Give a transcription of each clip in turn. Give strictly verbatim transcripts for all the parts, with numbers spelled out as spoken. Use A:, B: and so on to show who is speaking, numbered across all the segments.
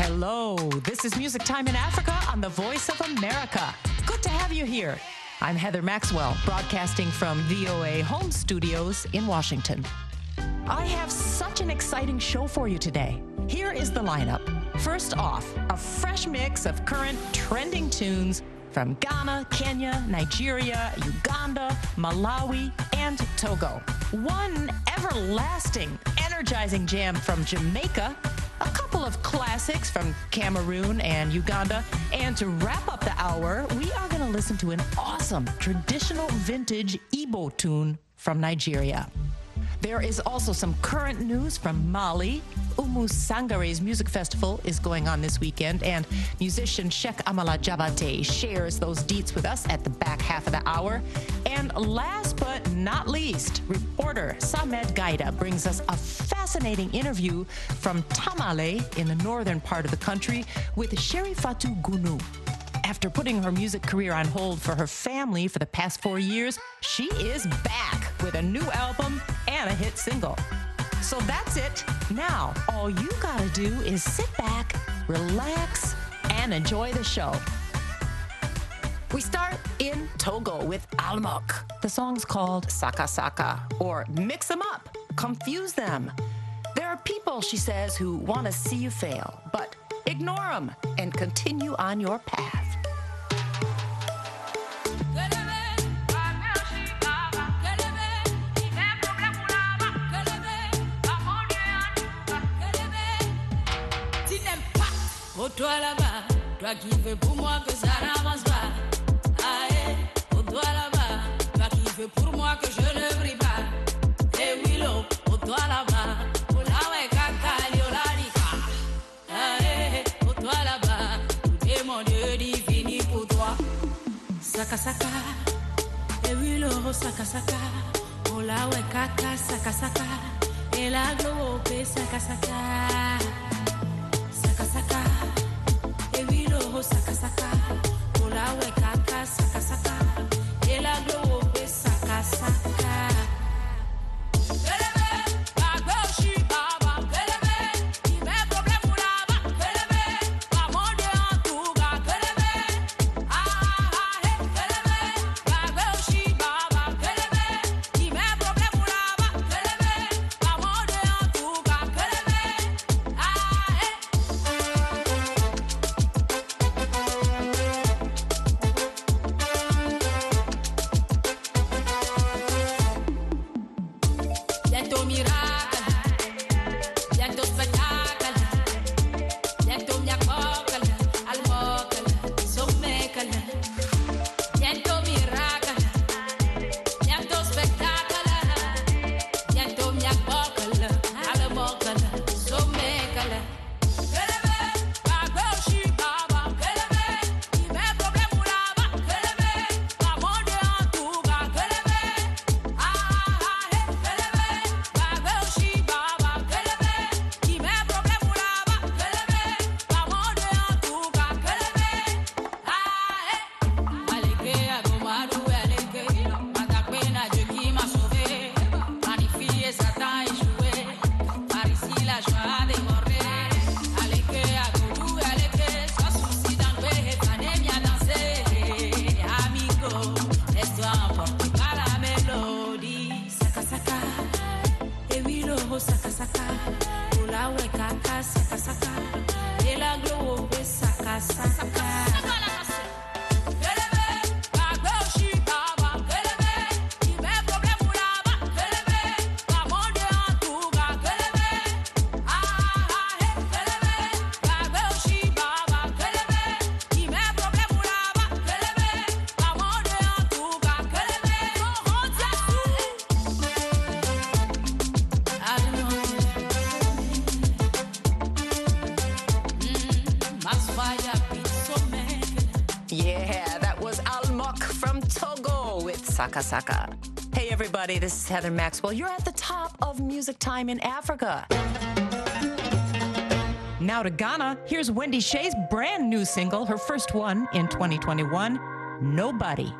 A: Hello, this is Music Time in Africa on the Voice of America. Good to have you here. I'm Heather Maxwell, broadcasting from V O A Home Studios in Washington. I have such an exciting show for you today. Here is the lineup. First off, a fresh mix of current trending tunes from Ghana, Kenya, Nigeria, Uganda, Malawi, and Togo. One everlasting, energizing jam from Jamaica, a couple of classics from Cameroon and Uganda, and to wrap up the hour, we are going to listen to an awesome traditional vintage Igbo tune from Nigeria. There is also some current news from Mali. Umu Sangare's music festival is going on this weekend, and musician Sheikh Amala Jabate shares those deets with us at the back half of the hour. And last but not least, reporter Samed Gaida brings us a fascinating interview from Tamale in the northern part of the country with Sherifatu Gunu. After putting her music career on hold for her family for the past four years, she is back with a new album and a hit single. So that's it. Now, all you gotta do is sit back, relax, and enjoy the show. We start in Togo with Almok. The song's called Saka Saka, or Mix 'em Up, Confuse Them. There are people, she says, who want to see you fail, but ignore them and continue on your path.
B: Toi là-bas, toi qui veux pour moi que ça n'avance pas. Aïe, oh toi là-bas, toi qui veux pour moi que je ne brille pas. Et Willow, oh toi là-bas, oh là ouais caca, liolarica. Aïe, oh toi là-bas, tout est mon Dieu dit fini pour toi. Saka saka, et Willow, saka saka. Oh là ouais caca, saka saka. Et la globe, saka saka. Saka saka. Saka saka, ola we kaka saka saka, ela glow be saka saka. Kelebe, bagbo shi baba, kelebe, ime problem ulaba, kelebe, amode antuga, kelebe, ah ah he, kelebe, bagbo shi baba, kelebe, ime problem ulaba, kelebe, amode antuga, kelebe, ah he.
A: Saka Saka. Hey everybody, this is Heather Maxwell. You're at the top of Music Time in Africa. Now to Ghana, here's Wendy Shea's brand new single, her first one in twenty twenty-one, Nobody.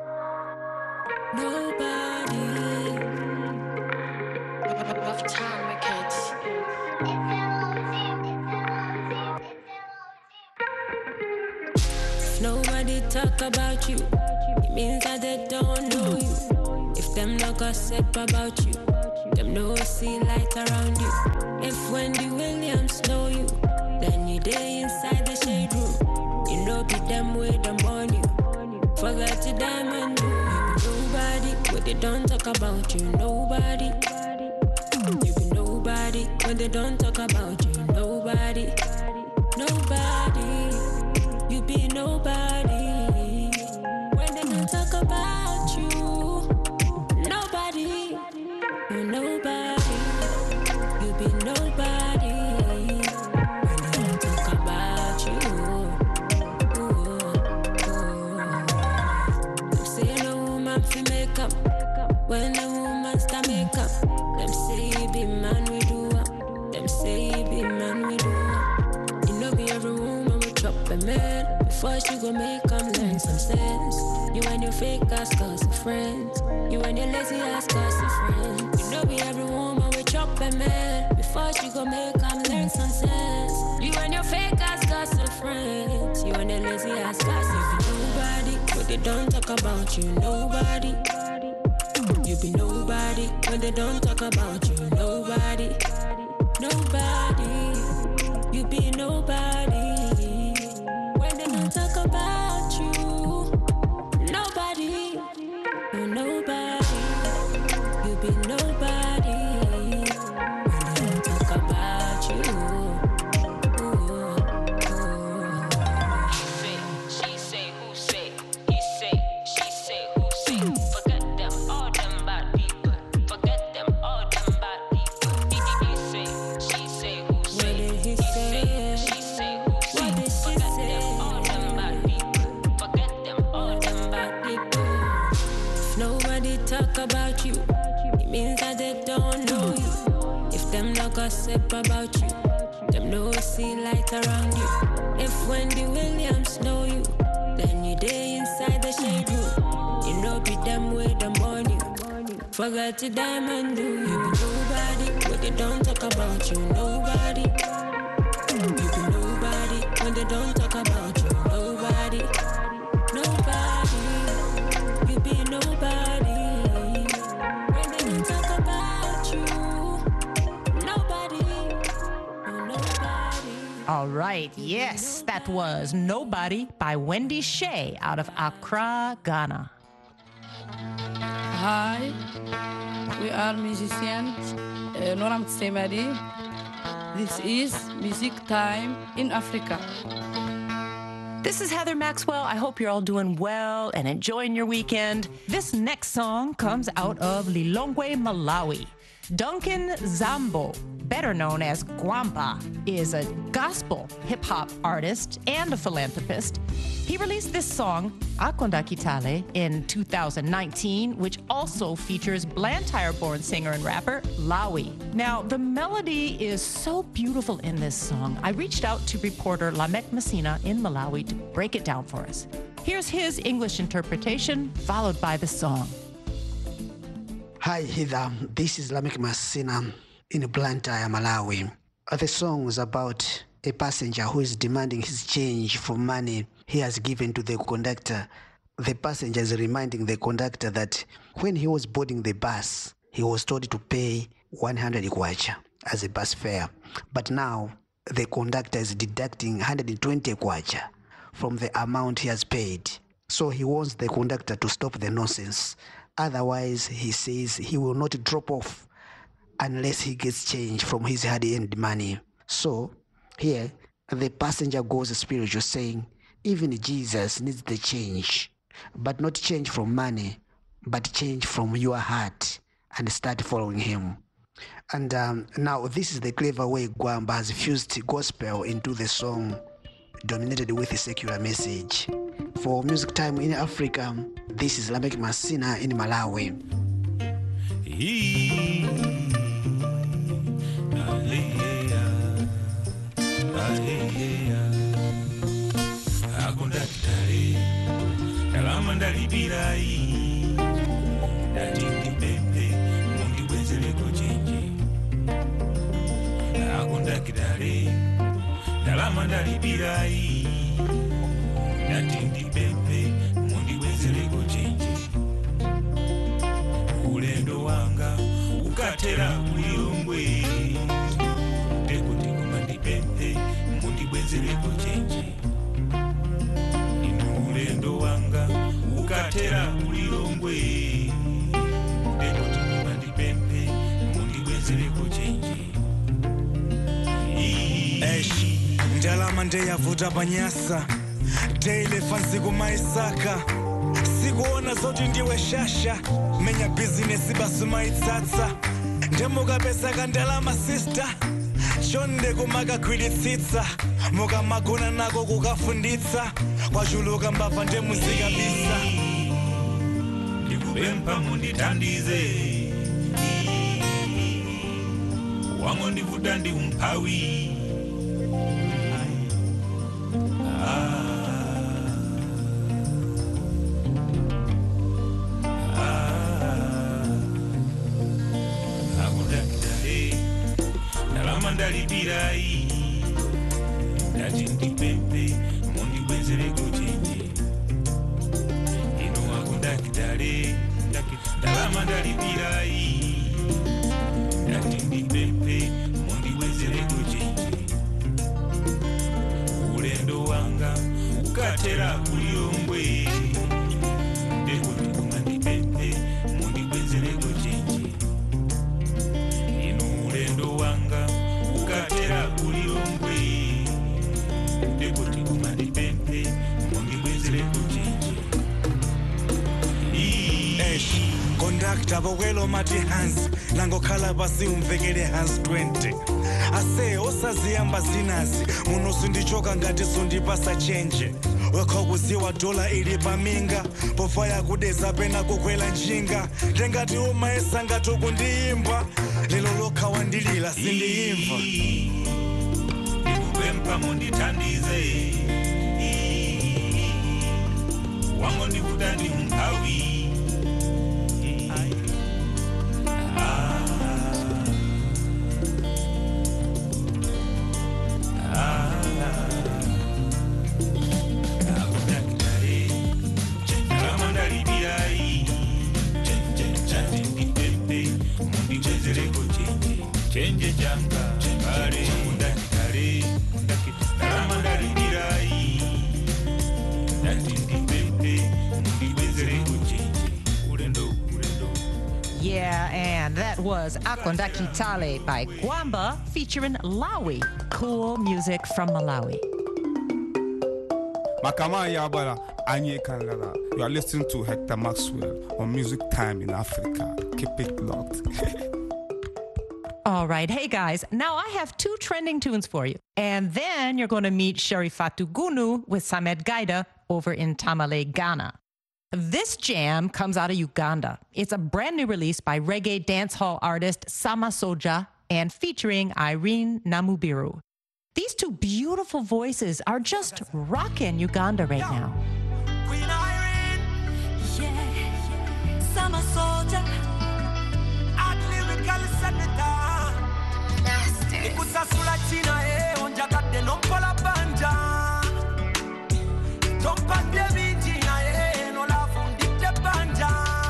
B: Nobody. Rough time records.
C: talk about you, it means that they don't know you. If them no gossip about you, them no see light around you. If Wendy Williams know you, then you day inside the shade room. You know be them way them on you. Forget to diamond you. Nobody, but they don't talk about you. Nobody. You be nobody when they don't talk about you. Nobody. Nobody. You be nobody when they don't talk about you. Nobody. You're nobody. You be nobody when they don't talk about you. Ooh, ooh. Them say no woman fi make up. When a woman start make up, them say you be man we do up. Them say you be man we do up. You know be every woman we chop a man. Before she go make them learn some sense. You and your fake ass cause of friends. You and your lazy ass cause of friends. You know be every woman we chop a man. Before she go make them learn some sense. You and your fake ass cause of friends. You and your lazy ass cause of nobody. But they don't talk about you. Nobody. You be nobody when they don't talk about you. Nobody. Nobody. You be nobody when they don't talk about you. Nobody. You're nobody. You be nobody when they don't talk about you. Ooh, ooh.
B: Say, she say, who say, he say, she say, who say. Forget them, all them bad people. Forget them, all them bad people. He, he, he say, she say, who say,
C: What did he
B: he
C: say?
B: say, she say, who say.
C: What did she
B: Forget
C: say?
B: them, all them bad people. Forget them, all them bad people.
C: If nobody talk about you, it means that they don't know you. If them no gossip about you, them no see light around you. If Wendy Williams know you, then you day inside the shade room. You know be them way them on you. Forget to diamond do. You be nobody, but they don't talk about you. Nobody. You be nobody when they don't talk about you. Nobody. Nobody. You be nobody when they don't talk about you. Nobody. Oh, nobody.
A: All right, yes, that was Nobody by Wendy Shea out of Accra, Ghana.
D: Hi, we are musicians. Uh, Noram Tsemadi. This is Music Time in Africa.
A: This is Heather Maxwell. I hope you're all doing well and enjoying your weekend. This next song comes out of Lilongwe, Malawi. Duncan Zambo, better known as Gwamba, is a gospel hip-hop artist and a philanthropist. He released this song, Akonda Kitale, in two thousand nineteen, which also features Blantyre-born singer and rapper Lawi. Now, the melody is so beautiful in this song. I reached out to reporter Lamek Messina in Malawi to break it down for us. Here's his English interpretation, followed by the song.
E: Hi, Heather. This is Lamek Messina in Blantyre, Malawi. Uh, The song is about a passenger who is demanding his change for money he has given to the conductor. The passenger is reminding the conductor that when he was boarding the bus, he was told to pay one hundred kwacha as a bus fare. But now, the conductor is deducting one hundred twenty kwacha from the amount he has paid. So he wants the conductor to stop the nonsense. Otherwise, he says he will not drop off unless he gets change from his hard-earned money. So, here, the passenger goes spiritual, saying, even Jesus needs the change, but not change from money, but change from your heart, and start following him. And um, now, this is the clever way Gwamba has fused gospel into the song, dominated with a secular message. For Music Time in Africa, this is Lamek Messina in Malawi.
F: Dalamanda libirai, natindi pepe, ukatera kulilongwe ndekuti kumandipempe mundibwenzereko chenje inu ulendo wanga ukatera kulilongwe ndekuti kumandipempe mundibwenzereko chenje
G: Eish ndalama ndeyavuta panyasa daily fancy kumaisaka sikuona zoti ndiwe shasha menya business basi maitsatsa ndemuka pesa kandalama sister chonde kumaka kwiditsitsa muka magona nako kukafunditsa kwachuluka mbava ndemuzika bisa
F: ndikupempha munditandize wango ndivuta ndi umphawi ndalibirai ndati ndipempe mundibwenzereko chenje ino wakundakidale ndalama ndalibirai ndati ndipempe mundibwenzereko chenje ulendo wanga ukatera kulilongwe ndekuti kumandipempe mundibwenzereko chenje ino ulendo wanga ukatera kulilongwe ndekuti kumandipempe mundibwenzereko chenje
G: Eish conductor bokwelo mati hands langokhala pasi umvekele hands twenty ase osaziyamba zinazi muno sindichoka ngati sondipasa chenje wekho kuziwa dola ili paminga pofaya kudeza pena kukwela njinga ndengati umaesa ngati ukundiyimba lelo lokha wandilila sindiyimva
F: ndikupempha munditandize wango ndivuta ndi umphawi chenje janga kare undani kare ndakitara ndalibirai ndati ndipempe mundibwenzereko chenje ulendo ulendo.
A: Yeah, and that was Akondaki Tale by Gwamba featuring Lawi. Cool music from Malawi.
H: Makama Yabala, Anye Kanada. You are listening to Hector Maxwell on Music Time in Africa. Keep it locked.
A: All right. Hey, guys. Now I have two trending tunes for you. And then you're going to meet Sherifatu Gunu with Samed Gaida over in Tamale, Ghana. This jam comes out of Uganda. It's a brand new release by reggae dancehall artist Sama Soja and featuring Irene Namubiru. These two beautiful voices are just rocking Uganda right now.
I: Queen Irene, yeah, Sama Soja, at lyrical senator. Ikusasula china e onja kade nompola banja. Tompa devinji na e no la fundite banja.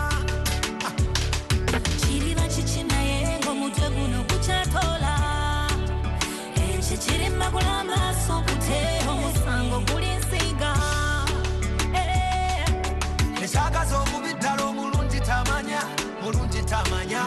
C: Chiriba chichina e ngomutwe guno kuchatola. E chichiri magula maso kuteho musango kulinsiga. Eh.
I: Neshaga zo mubitalo mulungi tamanya, mulungi tamanya.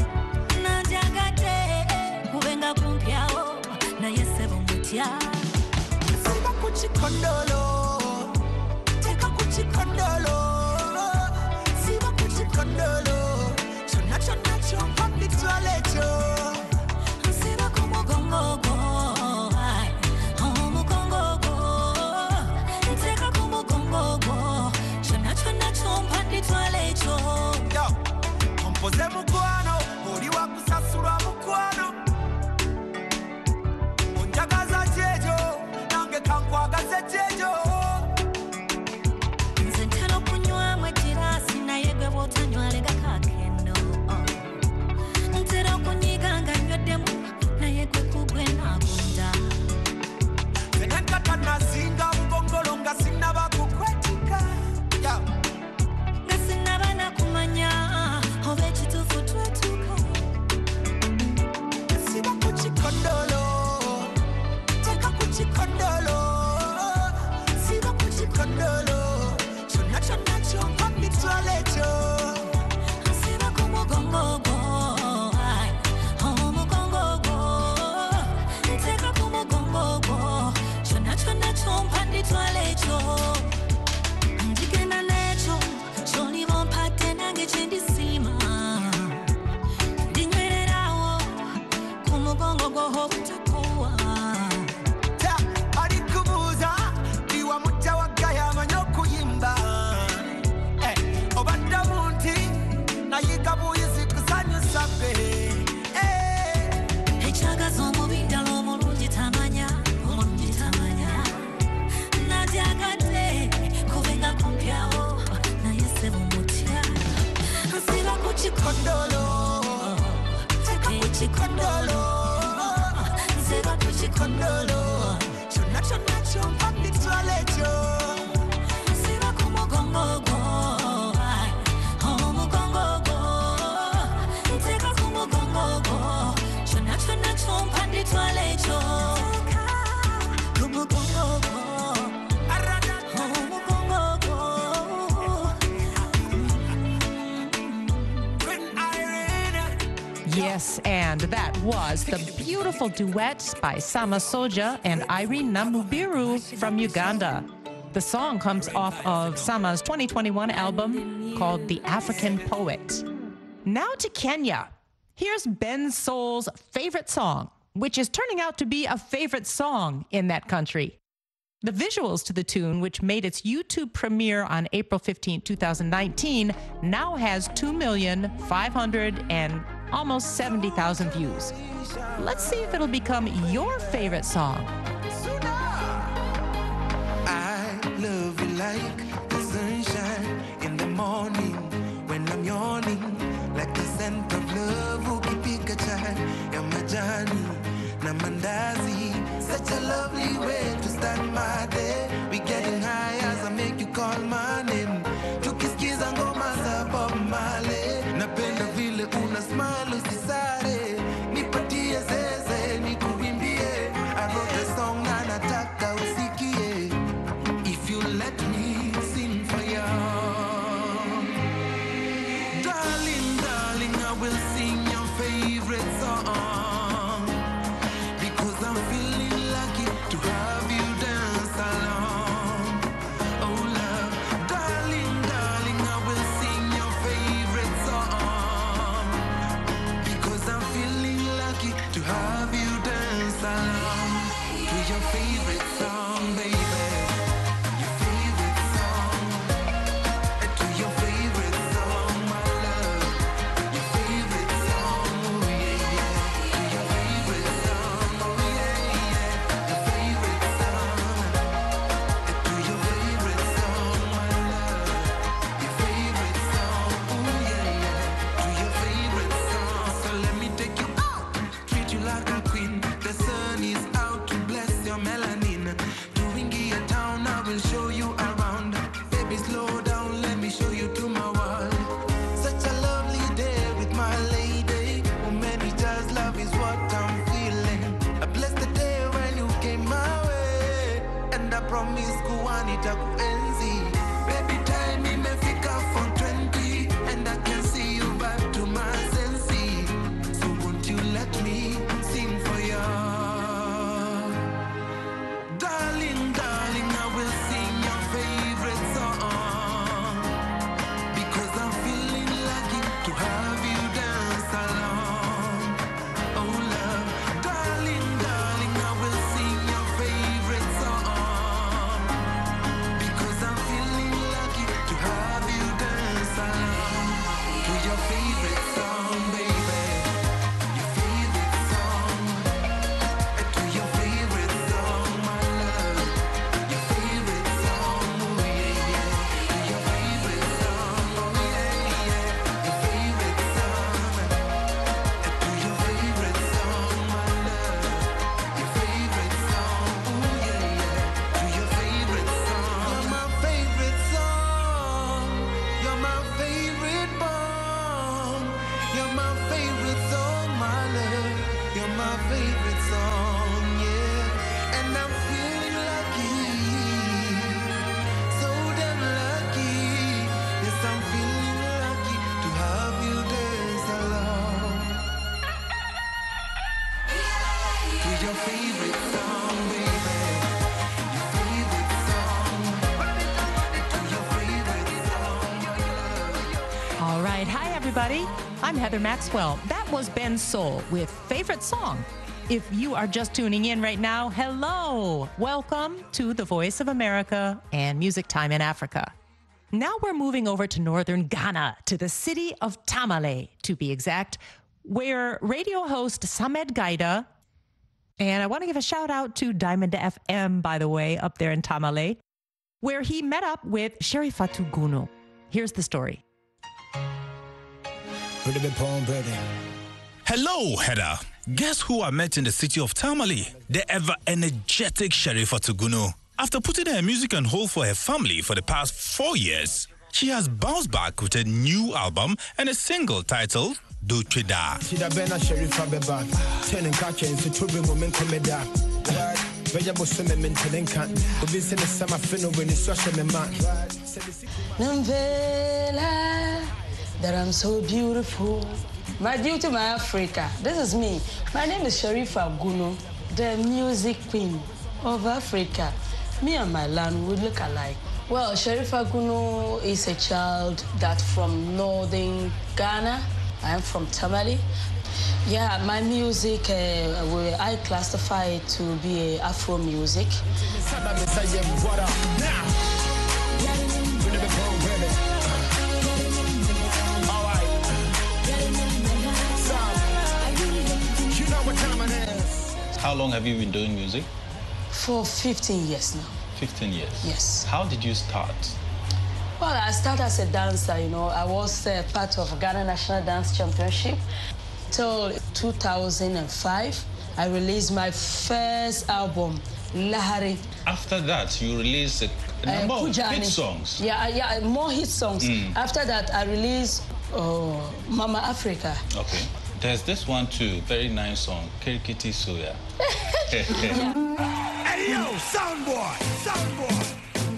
C: Kubenga kumpiao na yesebo mutia
I: Sima kuchikondolo Teka kuchikondolo Sima kuchikondolo Chona chona chompa mitwalecho
C: Sima kumo gongogo Homo gongogo Teka kumo gongogo Chona chona chompa mitwalecho
I: Yo, kompoze mukwano Ori wa kusasura mukwano Unjagaza chejo Nange kankwaga se chejo
J: mugongo hoputakuwa
I: Ta, alikubuuza iwa mutawagaya amanyi okuyimba Eh, obadde munti nayiga buyizi kusanyusa bbe Eh,
J: ekyagaza omubi ddala omulungi tamanya omulungi tamanya nadyagadde kubenga kumpyawo naye sebo mutya nsiba ku kikondolo ekikondolo nsiba ku kikondolo
I: kyonna kyonna kyompa bitwala ekyo
J: nsiba ku mugongo gwo ai, omugongo gwo nteeka ku mugongo gwo kyonna kyonna kyompa nditwala ekyo ku mugongo gwo omugongo gwo
A: Yes, and that was the beautiful duet by Sama Soja and Irene Namubiru from Uganda. The song comes off of Sama's twenty twenty-one album called The African Poet. Now to Kenya. Here's Ben Soul's favorite song, which is turning out to be a favorite song in that country. The visuals to the tune, which made its YouTube premiere on April fifteenth, twenty nineteen, now has two million five hundred and almost seventy thousand views. Let's see if it'll become your favorite song.
K: I love you like the sunshine in the morning when I'm yawning, like the scent of love ukipika chai ya majani na mandazi. Such a lovely way to start my day. We getting high as I make you call my name. Tukisikiza ngoma za Bob Marley. Napenda vile una smile usisare. Nipatie zeze nikuimbie. I wrote a song na nataka usikie. If you let me sing for you. Darling, darling, I will sing your favorite song. Because I'm feeling lucky to have you dance along. Oh love, darling, darling, I will sing your favorite song. Because I'm feeling lucky to have you dance along to your favorite song, baby. Your favorite song. To your favorite song, my love. Your favorite song, oh yeah, yeah. To your favorite song, oh yeah, yeah. Your favorite song. To your favorite song, my love. Your favorite song, oh yeah, yeah. To your favorite song. So let me take you out, treat you like a queen. The sun is out to bless your melanin. To Wingia town, I will show you around. Baby, slow down, let me show you to my world. Such a lovely day with my lady. Oh, many just love is what I'm feeling. I bless the day when you came my way. And I promise kuwanita kuenzi. Baby, time imefika for twenty. And I can see you back to my senses. So won't you let me sing for you? Darling, darling, I will sing your favorite song. Because I'm feeling lucky to have you dance along. Oh love, darling, darling, I will sing your favorite song. Because I'm feeling lucky to have you dance along to your favorite song, baby. Your favorite song. To your favorite song, my love. Your favorite song, oh yeah, yeah. To your favorite song, oh yeah, yeah. Your favorite song. To your favorite song, my love. Your favorite song, oh yeah, yeah. To your favorite song. You're my favorite song. You're my favorite song. You're my favorite song, my love. You're my favorite song, yeah. And I'm feeling lucky. So damn lucky. Yes, I'm feeling lucky to have you dance along. To your favorite song, baby. Your favorite song. To your favorite song, my love.
A: All right. Hi, everybody. I'm Heather Maxwell. That was Ben Soul with Favorite Song. If you are just tuning in right now, hello. Welcome to the Voice of America and Music Time in Africa. Now we're moving over to northern Ghana, to the city of Tamale, to be exact, where radio host Samed Gaida, and I want to give a shout out to Diamond F M, by the way, up there in Tamale, where he met up with Sherifatu Gunu. Here's the story.
L: Hello, Heather. Guess who I met in the city of Tamale? The ever-energetic Sherifatu Gunu. After putting her music on hold for her family for the past four years, she has bounced back with a new album and a single titled Do Trida.
D: That I'm so beautiful. My duty, my Africa. This is me. My name is Sharifa Gunu, the music queen of Africa. Me and my land, we look alike. Well, Sharifa Gunu is a child that from northern Ghana. I'm from Tamale. Yeah, my music, uh, I classify it to be a Afro music.
M: How long have you been doing music?
D: For fifteen years now.
M: fifteen years?
D: Yes.
M: How did you start?
D: Well, I started as a dancer, you know. I was uh, part of Ghana National Dance Championship. Till two thousand five, I released my first album, Lahari.
M: After that, you released a, a number uh, of hit songs.
D: Yeah, yeah, more hit songs. Mm. After that, I released uh, Mama Africa.
M: Okay. There's this one too, very nice song, Kirikiti Soya.
I: Yeah. Hey yo, soundboy, soundboy.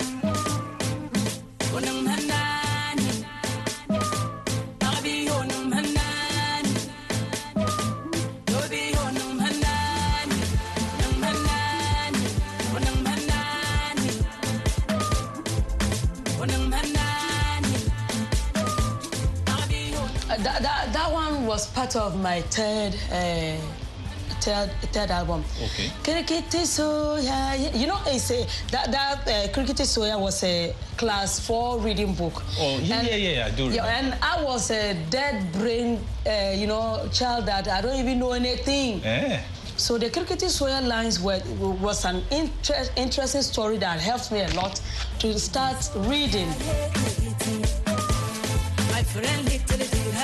D: That, that, that one was part of my third uh, third, third album.
M: Okay.
D: Kirikiti Soya. You know, it's a, that, that uh, Kirikiti Soya was a class four reading book.
M: Oh, yeah, and, yeah, yeah, I do remember.
D: Yeah, and I was a dead brain, uh, you know, child that I don't even know anything.
M: Yeah.
D: So the Kirikiti Soya lines were, was an inter interesting story that helped me a lot to start reading.
B: My friend, little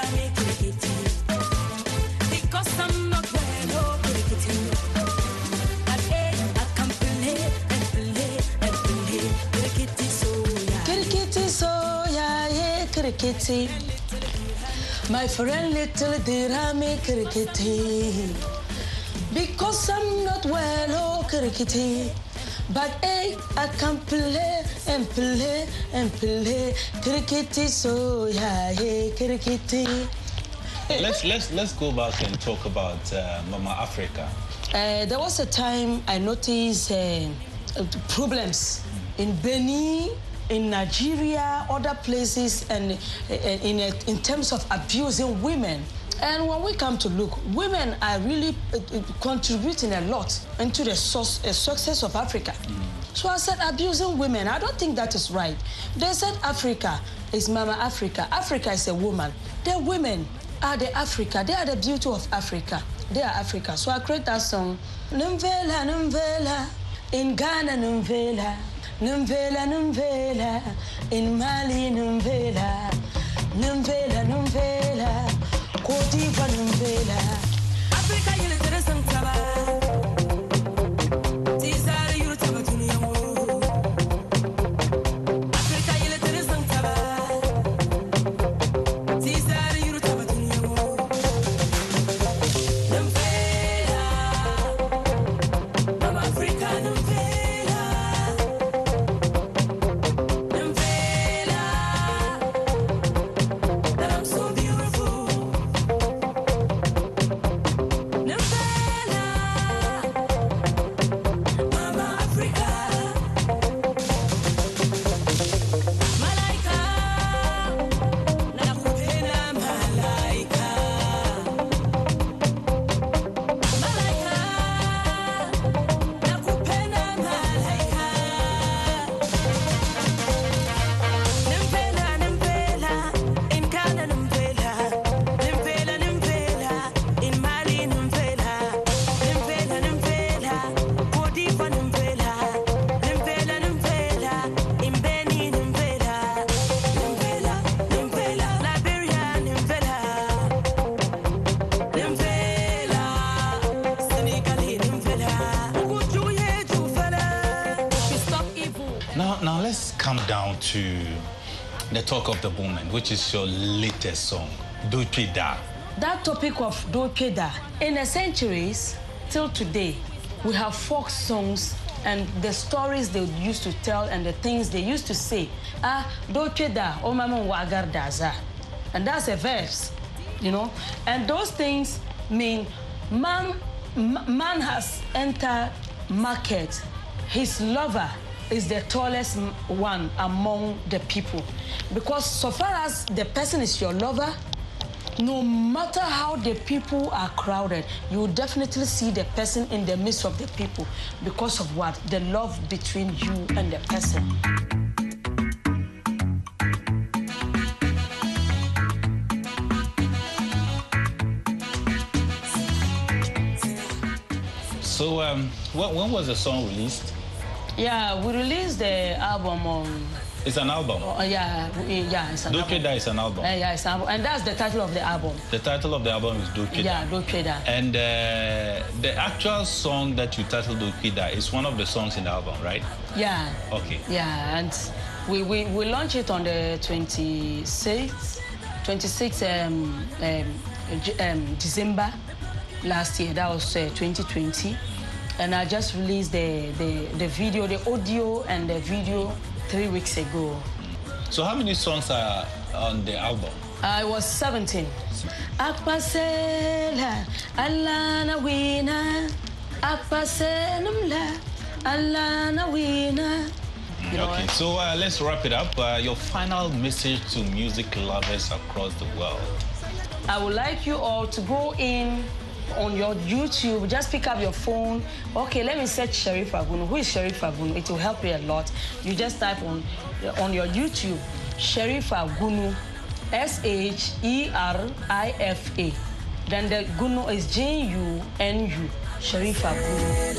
B: because I'm not well, oh, but hey, I can play and play and play. Kirikiti Soya.
D: Kirikiti Soya, yeah, Kirikiti. My friend, little dirami Kirikiti. Because I'm not well, oh, Kirikiti. But hey, I can play and play and play. Kirikiti Soya, yeah, Kirikiti.
M: Let's let's let's go back and talk about uh, Mama Africa.
D: Uh, there was a time I noticed uh, problems in Benin, in Nigeria, other places, and uh, in uh, in terms of abusing women. And when we come to look, women are really uh, contributing a lot into the source, uh, success of Africa. Mm. So I said, abusing women, I don't think that is right. They said Africa is Mama Africa. Africa is a woman. They're women. Are the Africa, they are the beauty of Africa. They are Africa. So I create that song. Numvela, numvela, in Ghana, numvela, numvela, numvela, in Mali, numvela, numvela, numvela, Côte d'Ivoire, numvela. Africa, you little song,
M: come down to the talk of the moment, which is your latest song, Doche Da.
D: That topic of Doche Da, in the centuries till today, we have folk songs and the stories they used to tell and the things they used to say. Ah, Doche Da, o mama wagar daza. And that's a verse, you know. And those things mean man, man has entered market. His lover is the tallest one among the people. Because so far as the person is your lover, no matter how the people are crowded, you will definitely see the person in the midst of the people because of what? The love between you and the person.
M: So um, when, when was the song released?
D: Yeah, we released the album on...
M: It's an album?
D: Uh, yeah, yeah, it's an
M: Doche
D: album.
M: Da is an album?
D: Uh, yeah, it's an album. And that's the title of the album.
M: The title of the album is Doche Da?
D: Yeah, Doche Da.
M: And uh, the actual song that you titled Doche Da is one of the songs in the album, right?
D: Yeah.
M: Okay.
D: Yeah, and we, we, we launched it on the twenty-sixth, twenty-sixth um, um, um, December last year. That was uh, twenty twenty. And I just released the, the, the video, the audio and the video three weeks ago.
M: So how many songs are on the album?
D: I was seventeen. Akpasela, Alana Wina. Akpasenumla, Alana Wina.
M: Okay, so uh, let's wrap it up. Uh, your final message to music lovers across the world.
D: I would like you all to go in on your YouTube, just pick up your phone. Okay, let me search Sherifa Gunu. Who is Sherifa Gunu? It will help you a lot. You just type on, on your YouTube, Sherifa Gunu, S H E R I F A. Then the Gunu is J U N U, Sherifa Gunu.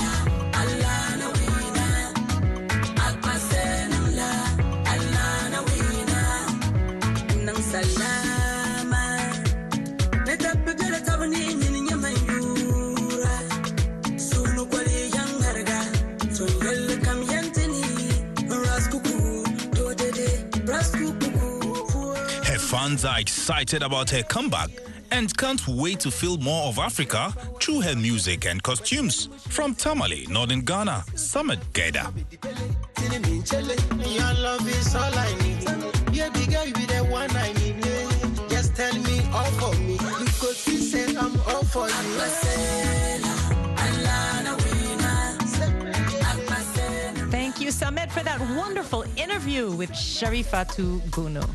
L: Fans are excited about her comeback and can't wait to feel more of Africa through her music and costumes. From Tamale, Northern Ghana, Summit Geda.
I: Your love is all I need. Yeah, big girl, you be the one I need. Just tell me all for me. Because you said I'm all for you.
A: Thank you, Samet, for that wonderful interview with Sherifatu Gunu.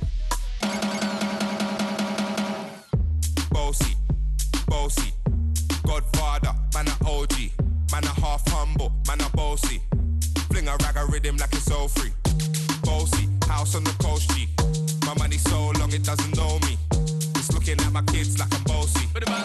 N: Bossy, bossy, Godfather, man a O G, man a half humble, man a bossy. Fling a rag a rhythm like it's all free. Bossy, house on the coast G. My money so long it doesn't know me. It's looking at my kids like I'm bossy.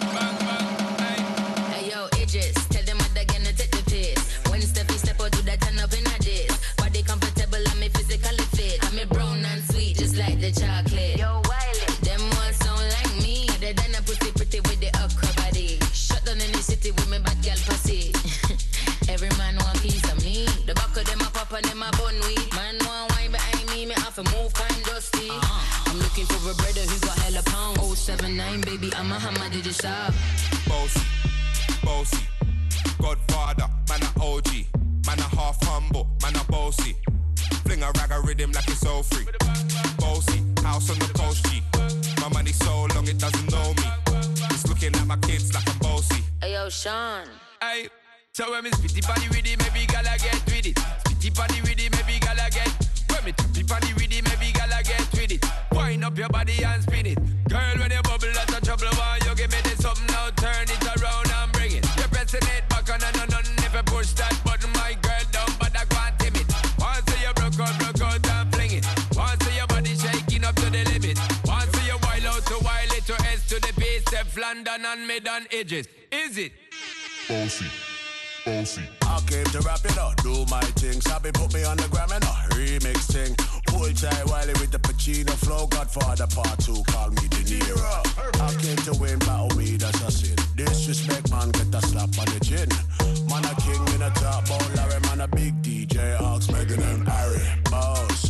O: Hey yo, Idris, tell them what they're gonna take the piss. When Steffi step out to that turn up in a dish. Body comfortable, I'm a physically fit. I'm a brown and sweet, just like the chocolate. Yo, Wiley, them ones sound like me. Other than a pussy pretty with the okra body. Shut down in the city with me bad girl pussy. Every man want piece of me. The back of them a pop and them a bun weed. Man want wine behind me, me have to move kind dusty. Uh-huh. I'm looking for a brother who got hella pound. oh seven nine, baby, I'm a hammer, did you stop?
N: Bossy, bossy, Godfather, man a O G, man a half humble, man a bossy. Fling a rag a rhythm like it's all free. Bossy, house on the coast G. My money so long it doesn't know me. It's looking at my kids like I'm bossy.
O: Hey yo, Sean.
I: Hey, so when me spitty party with it, maybe gala get with it. Spitty party with it, maybe gala get. When me tappy party with it, maybe gala get with it. Wind up your body and spin it. Girl, when you bubble out of trouble, why you give me this something now? Turn it around and bring it. You're pressing it back on and on. If you push that button, my girl down, but I can't tame it. Once you broke out, broke out and fling it. Once your body shaking up to the limit. Once you wild out to wild it to S to the base, Steph London and mid on edges. Is it?
N: Bossy, bossy.
P: I came to rap it up, do my thing. Sabi put me on the gram and a remix thing. Pull tight Wiley with the Pacino flow. Godfather part two, call me De Niro. I came to win, battle me, that's a sin. Disrespect, man, get a slap on the chin. Man a king in a top, bowl Larry, man a big D J, Ox, Megan and Harry. Boss,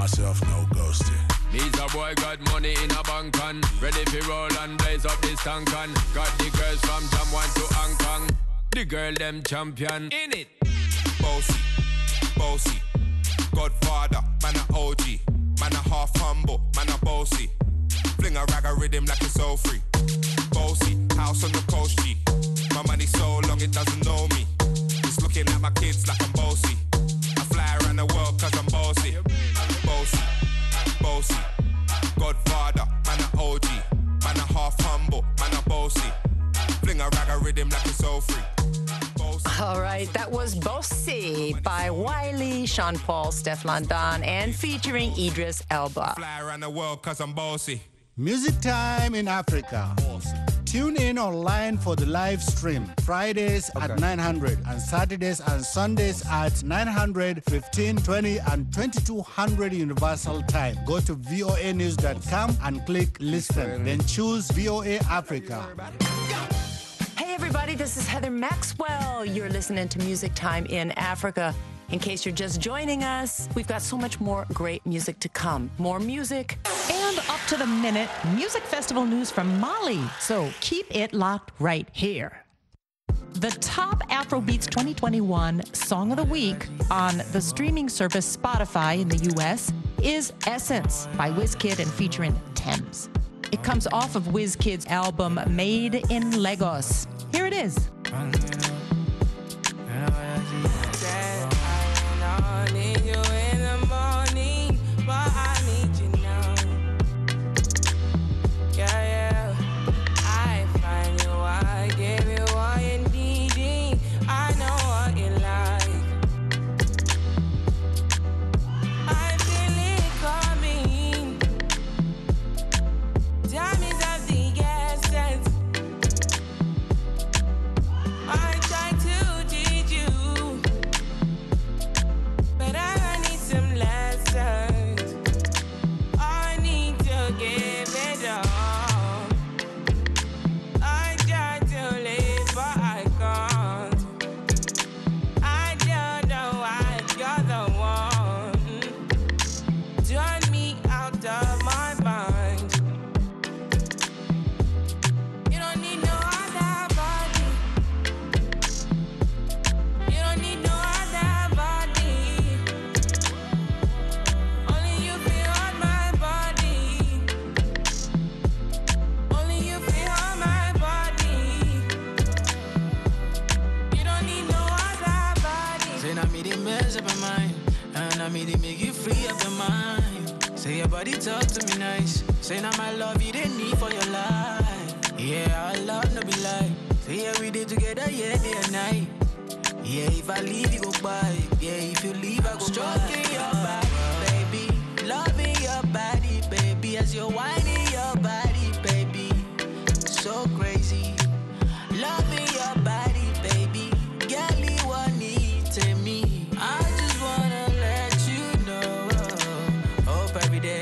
P: myself, no ghosting.
I: Me's a boy got money in a bank and ready for roll and blaze up this tank and got the girls from Jamwan to Hong Kong. The girl them champion in it.
N: Bossy, bossy, Godfather, man a O G, man a half humble, man a bossy. Fling a rag a rhythm like it's all free. Bossy, house on the coast G. My money so long it doesn't know me. It's looking at my kids like I'm bossy. I fly around the world cause I'm bossy. Bossy, bossy, Godfather, man a O G, man a half humble, man a bossy. Fling a rag a rhythm like it's all free.
A: All right, that was Bossy by Wiley, Sean Paul, Stefflon Don, and featuring Idris Elba.
N: Fly around the world cause I'm bossy.
Q: Music Time in Africa. Tune in online for the live stream. Fridays okay. at nine hundred and Saturdays and Sundays at nine hundred, fifteen, twenty, and twenty-two hundred Universal Time. Go to V O A news dot com and click listen. Then choose V O A Africa.
A: Hey everybody, this is Heather Maxwell. You're listening to Music Time in Africa. In case you're just joining us, we've got so much more great music to come. More music
R: and up to the minute music festival news from Mali. So keep it locked right here. The top Afrobeats twenty twenty-one Song of the Week on the streaming service Spotify in the U S is Essence by Wizkid and featuring Thames. It comes off of Wizkid's album Made in Lagos. Here it is.
S: Talk to me nice. Say now my love you didn't need for your life. Yeah, our love no be lie. Say yeah we did together, yeah, day and night. Yeah, if I leave you go by. Yeah, if you leave I go stroking by. Your body, baby. Loving your body, baby. As you're whining your body, baby. So crazy. Loving your body, baby. Girl, you want need to me. I just wanna let you know. Hope every day.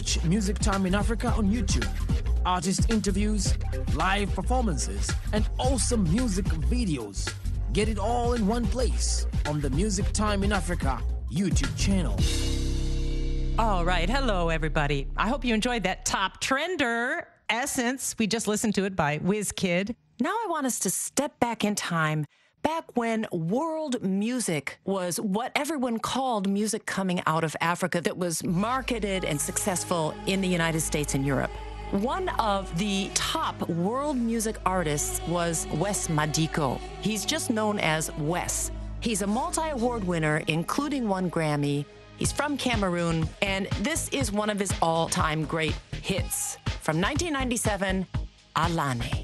T: Watch Music Time in Africa on YouTube. Artist interviews, live performances, and awesome music videos. Get it all in one place on the Music Time in Africa YouTube channel.
R: All right. Hello, everybody. I hope you enjoyed that top trender, Essence. We just listened to it by WizKid. Now I want us to step back in time, back when world music was what everyone called music coming out of Africa that was marketed and successful in the United States and Europe. One of the top world music artists was Wes Madiko. He's just known as Wes. He's a multi-award winner, including one Grammy. He's from Cameroon, and this is one of his all-time great hits. From nineteen ninety-seven, Alane.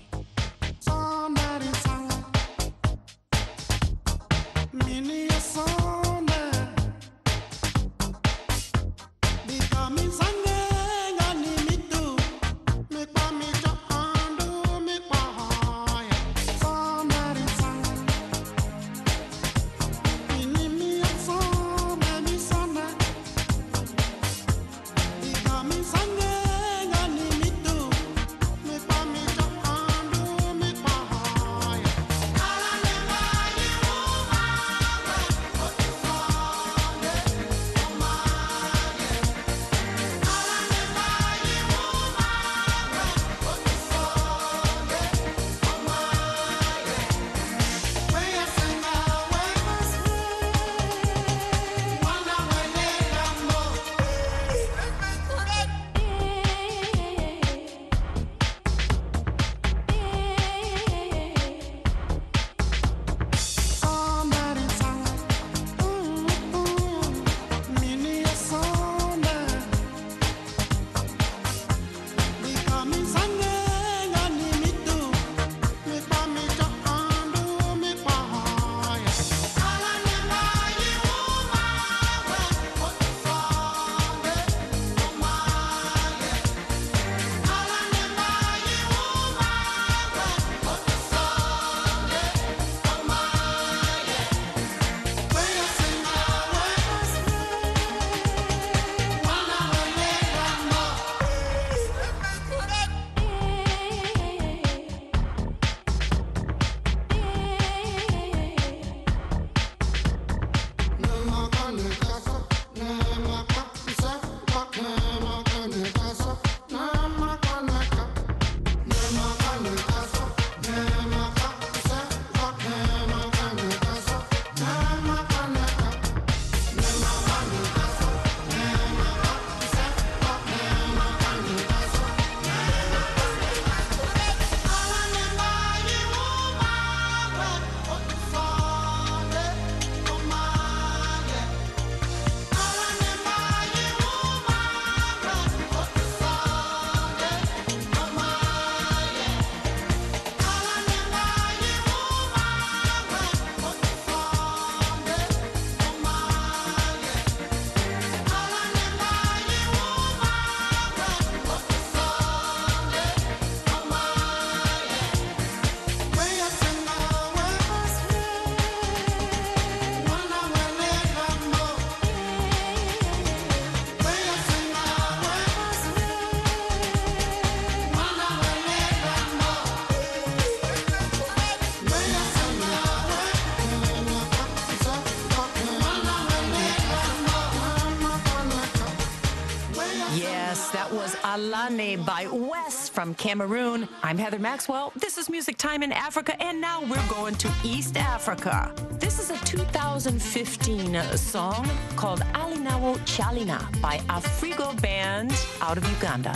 R: Alane by Wes from Cameroon. I'm Heather Maxwell. This is Music Time in Africa, and now we're going to East Africa. This is a two thousand fifteen song called Alinawo Chalina by Afrigo Band out of Uganda.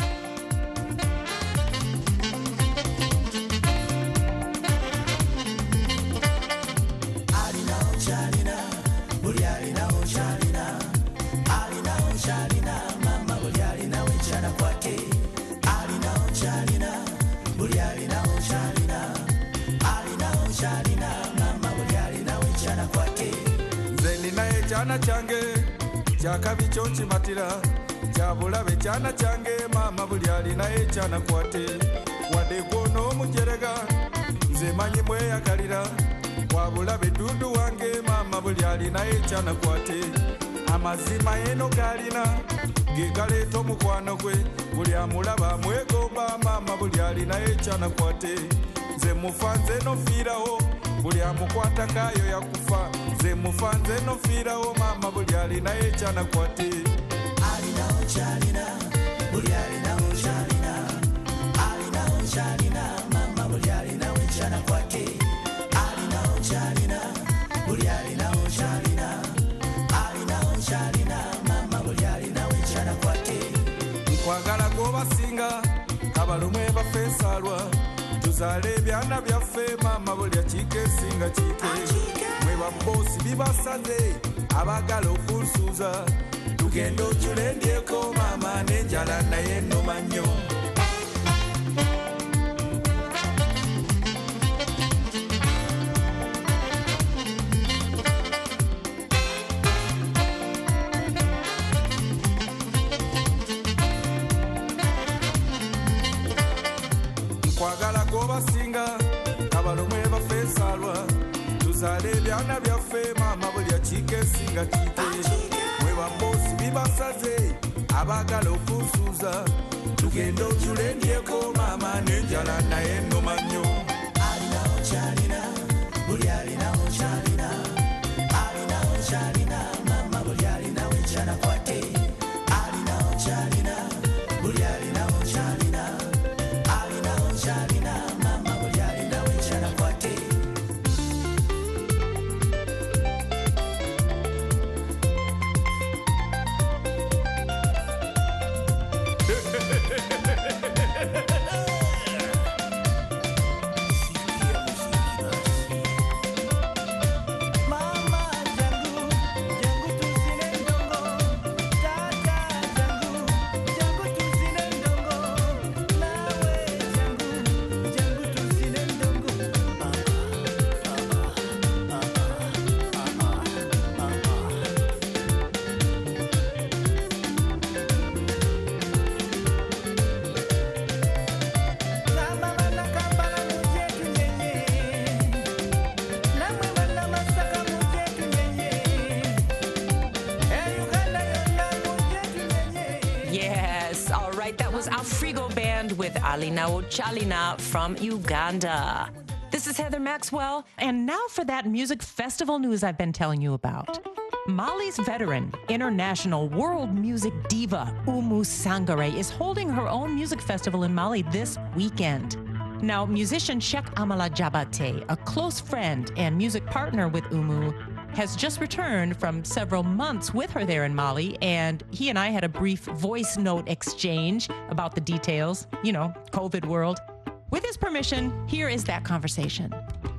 U: Chana change chakabi chonchi matira chabulabe chana change mama bulyali naye chana kwate wade kono mujerega nze manyi mwe yakalira wabulabe dudu wange mama bulyali naye chana kwate amazima eno galina gekaleeta omukwano gwe buli amulaba amwegomba maama buli alina ekyanakwate nze mufa nze nofiirawo buli amukwata ngaayo yakufa nze mufa nze nofiirawo maama buli alina ekyanakwate alinawo kyalina buli alinawo kyalina alinawo kyalina maama buli alinawo ekyanakwate alinawo kyalina buli alinawo kyalina alinawo kyalina maama buli alinawo ekyanakwate nkwagala gwobasinga kabalumwe bafeesalwa tuzaale ebyana byaffe maama buli akiika esinga kiike mwe babosi bibasaze abaagala okunsuuza tugenda ojula endyeko maama n'enjala naye ennuma nnyo nkwagala gwobasinga kabalumwe bafeesalwa tuzaale ebyana byaffe maama buli akiika esinga kiike mwe babosi bibasaze abaagala okunsuuza tugenda ojula endyeko maama n'enjala naye ennuma nnyo alinawo kyalina buli alinawo kyalina alinawo kyalina maama buli alinawo ekyanakwate alinawo kyalina buli alinawo kyalina alinawo kyalina maama buli alinawo ekyanakwate
A: Yes, all right, that was Afrigo Band with Alinawo Chalina from Uganda. This is Heather Maxwell, and now for that music festival news I've been telling you about. Mali's veteran, international world music diva Oumou Sangaré is holding her own music festival in Mali this weekend. Now, musician Cheikh Amala Jabate, a close friend and music partner with Oumou, has just returned from several months with her there in Mali, and he and I had a brief voice note exchange about the details, you know, COVID world. With his permission, here is that conversation.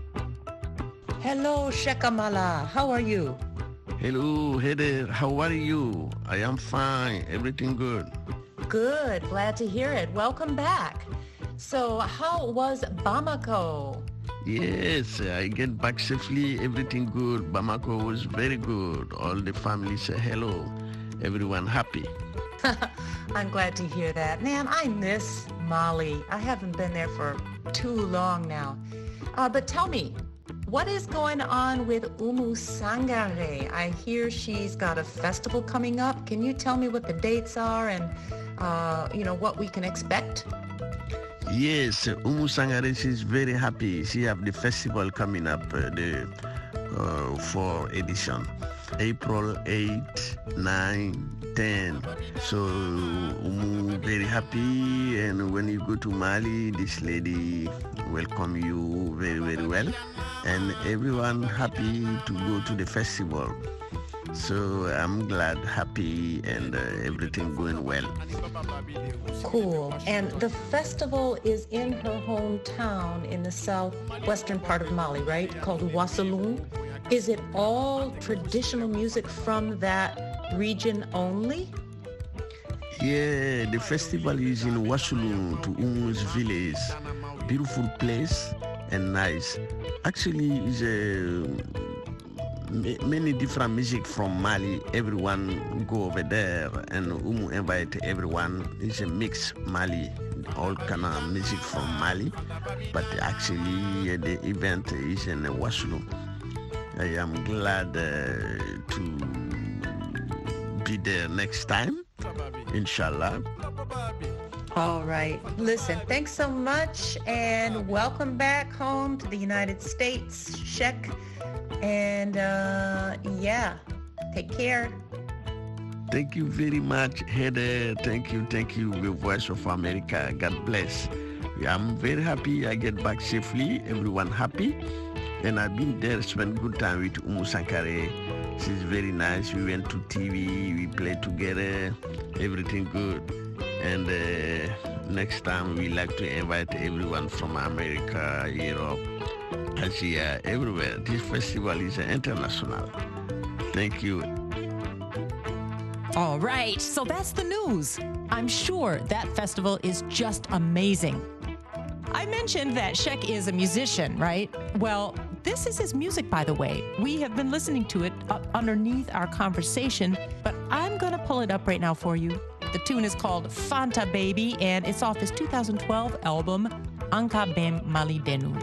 A: Hello, Cheikh Amala. How are you?
E: Hello, Heather. How are you? I am fine. Everything good.
A: Good. Glad to hear it. Welcome back. So, how was Bamako?
E: Yes, I get back safely. Everything good. Bamako was very good. All the family say hello. Everyone happy.
A: I'm glad to hear that. Man, I miss Mali. I haven't been there for too long now. Uh, but tell me, what is going on with Oumou Sangaré? I hear she's got a festival coming up. Can you tell me what the dates are and, uh, you know, what we can expect?
E: Yes, Oumou Sangaré, she's very happy. She have the festival coming up, uh, the uh, for edition, April eighth, nine, ten. So Oumou very happy, and when you go to Mali, this lady welcome you very, very well, and everyone happy to go to the festival. So I'm glad, happy, and uh, everything going well.
A: Cool. And the festival is in her hometown in the southwestern part of Mali, right? Called Ouassaloum. Is it all traditional music from that region only?
E: Yeah, the festival is in Ouassaloum, to Oumou's village. Beautiful place and nice. Actually, it's a many different music from Mali. Everyone go over there, and Oumou invite everyone. It's a mix Mali, all kind of music from Mali. But actually, uh, the event is in Ouassaloum. I am glad uh, to be there next time. Inshallah.
R: All right. Listen, thanks so much and welcome back home to the United States, Sheikh. And uh, yeah, take care.
E: Thank you very much, Heather. Thank you, thank you, the Voice of America. God bless. I'm very happy I get back safely. Everyone happy. And I've been there, spent good time with Umu Sankare. She's very nice. We went to T V, we played together, everything good. And uh, next time we like to invite everyone from America, Europe, Asia, everywhere. This festival is international. Thank you.
A: All right, so that's the news. I'm sure that festival is just amazing. I mentioned that Sheikh is a musician, right? Well, this is his music, by the way. We have been listening to it up underneath our conversation, but I'm going to pull it up right now for you. The tune is called Fanta Baby, and it's off his two thousand twelve album, Anka Bem Mali Denu.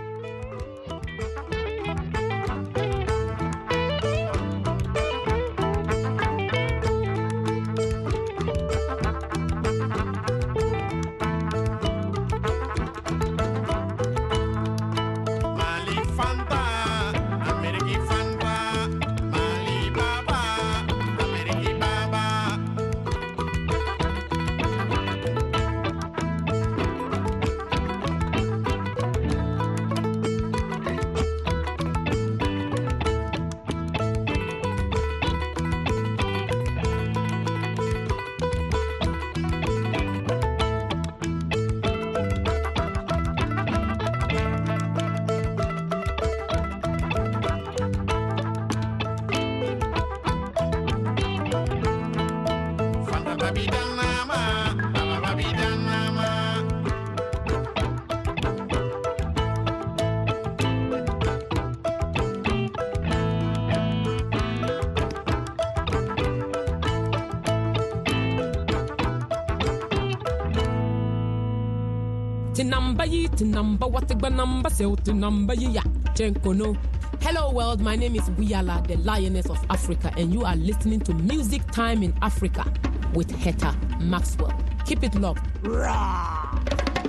G: Tinamba yi, tinamba watigba namba se tinamba yi ya chenkono. Hello world, my name is Buyala, the Lioness of Africa, and you are listening to Music Time in Africa with Heta Maxwell. Keep it locked. Rah!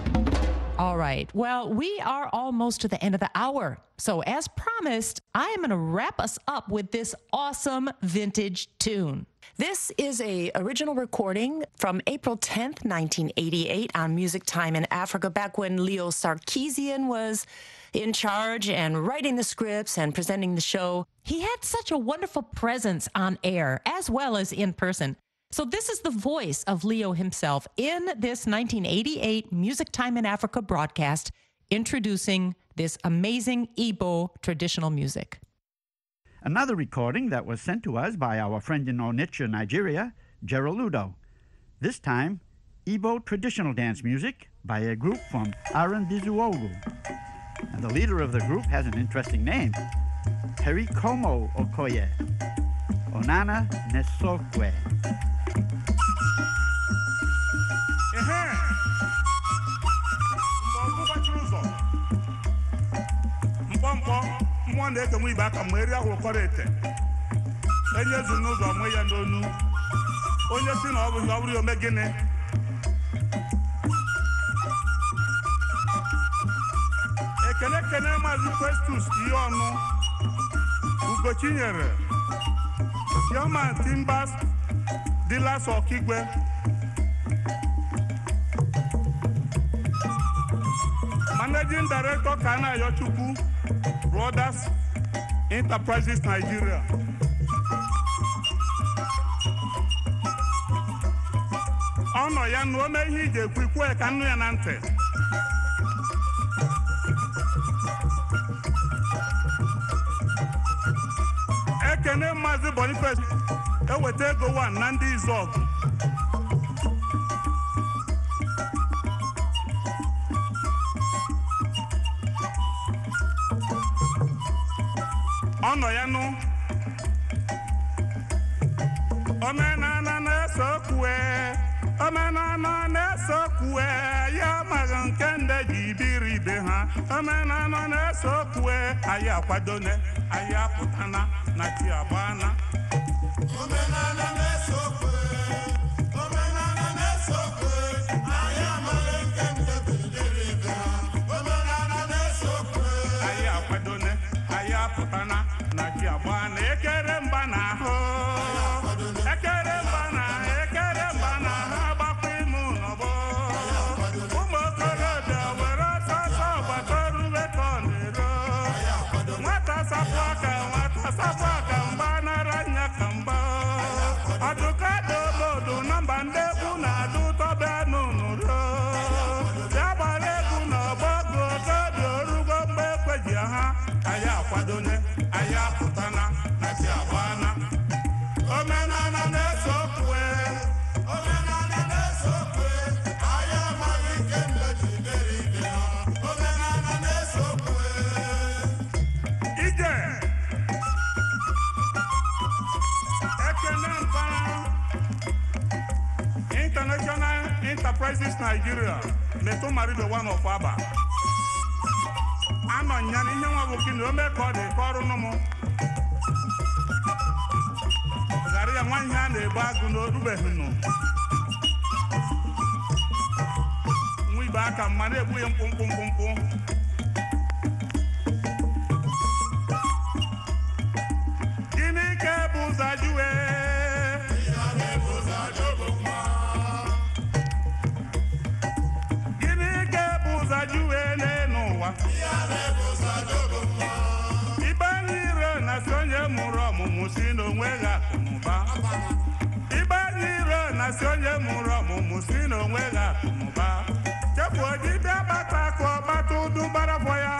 A: All right. Well, we are almost to the end of the hour. So as promised, I am going to wrap us up with this awesome vintage tune. This is a original recording from April tenth, nineteen eighty-eight on Music Time in Africa, back when Leo Sarkeesian was in charge and writing the scripts and presenting the show. He had such a wonderful presence on air as well as in person. So this is the voice of Leo himself in this nineteen eighty-eight Music Time in Africa broadcast, introducing this amazing Igbo traditional music.
V: Another recording that was sent to us by our friend in Onitsha, Nigeria, Gerald This time, Igbo traditional dance music by a group from Arandizuogu. And the leader of the group has an interesting name, Perikomo Okoye, Onana Nesokwe.
W: One day can we back a Maria or correct? And yes, you know, the way I don't know. On your sin, I will love you, Megan. A connect can I request to see or no? Who got in here? Young man, Timbas, the last or Kigwe. Managing Director Kana Yochuku. Brothers Enterprises Nigeria. Ono ya no me hije kwikwe kanu ya nante. Ekene Mazi Boniface ewete go one Nandi Izog. Ono ya no Omenana na sokwe Omenana na sokwe Ya magan kende jibiri beha Omenana na sokwe Aya kwadone Aya putana Na tiabana Omenana na sokwe Omenana pụtana na chi agbana ekere mba na ahụ ekere mba na ekere mba na ha gbakwa ime n'ọgbọ ụmụ okorobịa were ọsọ ọsọ gbatoruwe ka ọ na-ero nwata sapụ aka nwata sapụ aka mgba nara anya ka mgba ọdụka dị obodo na mba ndị egwu na-adụ tọbe n'ụnụro ya gbara egwu n'ọgbọ gụ ogobi orugo mgbe ekweji ha anyị akwadone anyị apụtana na chi agbana omenala na-eso okwe omenala na-eso okwe anyị amaghị nke mgbe jidere ibe ha omenala na-eso okwe ije ekene mpara International Enterprises Nigeria na-eto marido one of Aba anọ nya na ihe nwa bụ gị na ome ka ọ dị ka ọrụ nụmụ ghara ya nwa ihe a na-egbu agụ n'orubeghị nụ nwa ibe aka mma na-egbu ya mkpụmkpụ mkpụmkpụ gịnị ka bụ ụzọ jụwe gịnị ka bụ ụzọ jụwe n'ụwa ibe anyị iro na si onye mụrụ ọmụmụ si n'onwe ha akụnụba ibe anyị iro na si onye mụrụ ọmụmụ si n'onwe ha akụnụba chefuo dibịa gbata ka ọ gbata ụdụ gbarafọ ya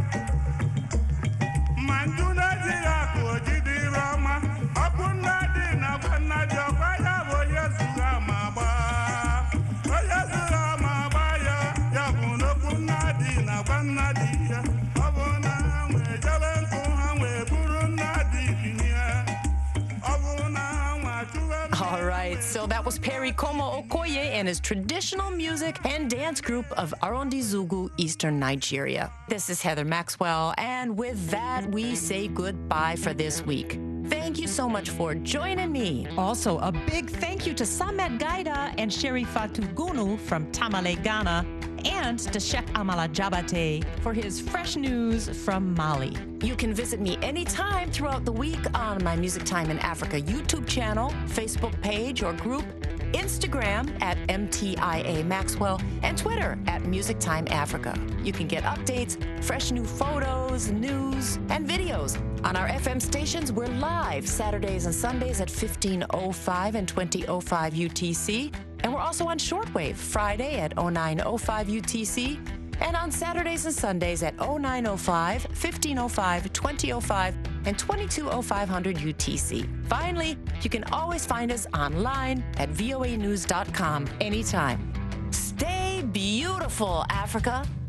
W: ma nju na-ejighị akụ ojidi ire ọma ọkụ nna dị na gwa nna dị ọkwa ya bụ onye zuru ama gbaa onye zuru ama gbaa ya ya bụ n'okwu nna dị na gwa nna dị ya ọ bụ na ha nwee jebe nkụ ha nwee buru nna dị binye ọ bụ na ha nwee chụwe.
A: All right, so that was Perry Como Okoye and his traditional music and dance group of Arondizugu, Eastern Nigeria. This is Heather Maxwell, and with that, we say goodbye for this week. Thank you so much for joining me.
R: Also, a big thank you to Samet Gaida and Sherifatu Gunu from Tamale, Ghana, and to Sheikh Amala Jabate for his fresh news from Mali.
A: You can visit me anytime throughout the week on my Music Time in Africa YouTube channel, Facebook page or group, Instagram at M T I A Maxwell, and Twitter at Music Time Africa. You can get updates, fresh new photos, news, and videos. On our F M stations, we're live Saturdays and Sundays at fifteen oh five and twenty oh five U T C. And we're also on shortwave Friday at oh nine oh five U T C, and on Saturdays and Sundays at oh nine oh five, fifteen oh five, twenty oh five, and twenty-two oh five hundred U T C. Finally, you can always find us online at voa news dot com anytime. Stay beautiful, Africa.